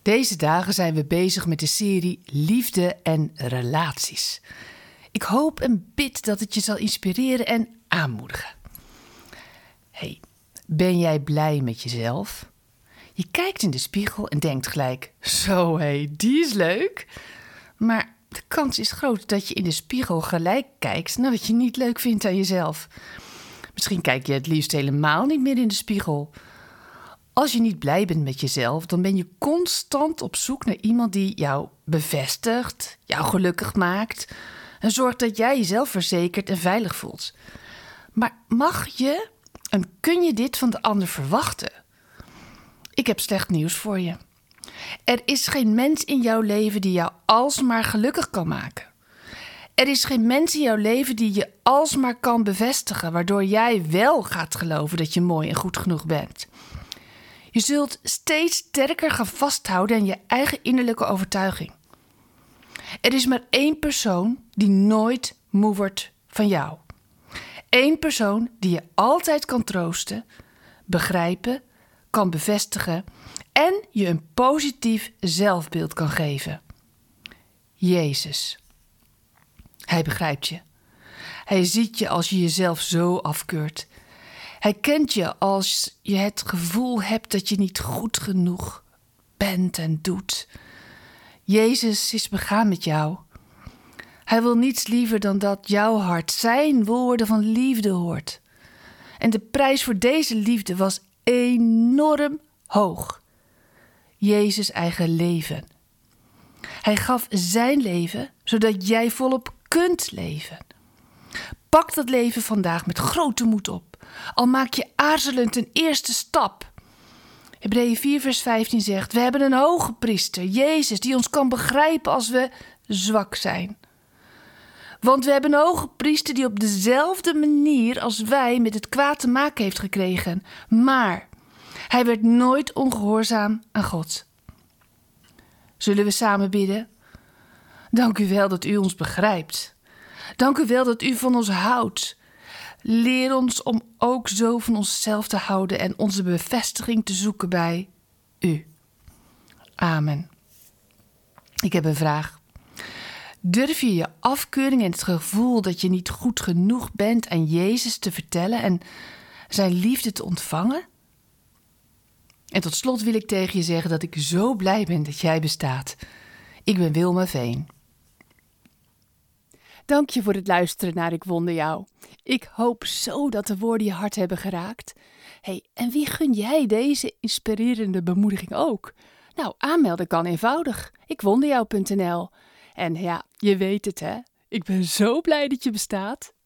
Deze dagen zijn we bezig met de serie Liefde en Relaties. Ik hoop en bid dat het je zal inspireren en aanmoedigen. Hey, ben jij blij met jezelf? Je kijkt in de spiegel en denkt gelijk, zo hé, die is leuk. Maar de kans is groot dat je in de spiegel gelijk kijkt naar wat je niet leuk vindt aan jezelf. Misschien kijk je het liefst helemaal niet meer in de spiegel. Als je niet blij bent met jezelf, dan ben je constant op zoek naar iemand die jou bevestigt, jou gelukkig maakt en zorgt dat jij jezelf verzekerd en veilig voelt. Maar mag je en kun je dit van de ander verwachten? Ik heb slecht nieuws voor je. Er is geen mens in jouw leven die jou alsmaar gelukkig kan maken. Er is geen mens in jouw leven die je alsmaar kan bevestigen, waardoor jij wel gaat geloven dat je mooi en goed genoeg bent. Je zult steeds sterker gaan vasthouden aan je eigen innerlijke overtuiging. Er is maar één persoon die nooit moe wordt van jou. Eén persoon die je altijd kan troosten, begrijpen, kan bevestigen en je een positief zelfbeeld kan geven. Jezus. Hij begrijpt je. Hij ziet je als je jezelf zo afkeurt. Hij kent je als je het gevoel hebt dat je niet goed genoeg bent en doet. Jezus is begaan met jou. Hij wil niets liever dan dat jouw hart zijn woorden van liefde hoort. En de prijs voor deze liefde was enorm hoog. Jezus' eigen leven. Hij gaf zijn leven, zodat jij volop kunt leven. Pak dat leven vandaag met grote moed op. Al maak je aarzelend een eerste stap. Hebreeën 4 vers 15 zegt, we hebben een hoge priester, Jezus, die ons kan begrijpen als we zwak zijn. Want we hebben een hoge priester die op dezelfde manier als wij met het kwaad te maken heeft gekregen. Maar hij werd nooit ongehoorzaam aan God. Zullen we samen bidden? Dank u wel dat u ons begrijpt. Dank u wel dat u van ons houdt. Leer ons om ook zo van onszelf te houden en onze bevestiging te zoeken bij u. Amen. Ik heb een vraag. Durf je je afkeuring en het gevoel dat je niet goed genoeg bent aan Jezus te vertellen en zijn liefde te ontvangen? En tot slot wil ik tegen je zeggen dat ik zo blij ben dat jij bestaat. Ik ben Wilma Veen. Dank je voor het luisteren naar Ik Wonder Jou. Ik hoop zo dat de woorden je hart hebben geraakt. Hey, en wie gun jij deze inspirerende bemoediging ook? Nou, aanmelden kan eenvoudig. ikwonderjou.nl. En ja, je weet het hè, ik ben zo blij dat je bestaat.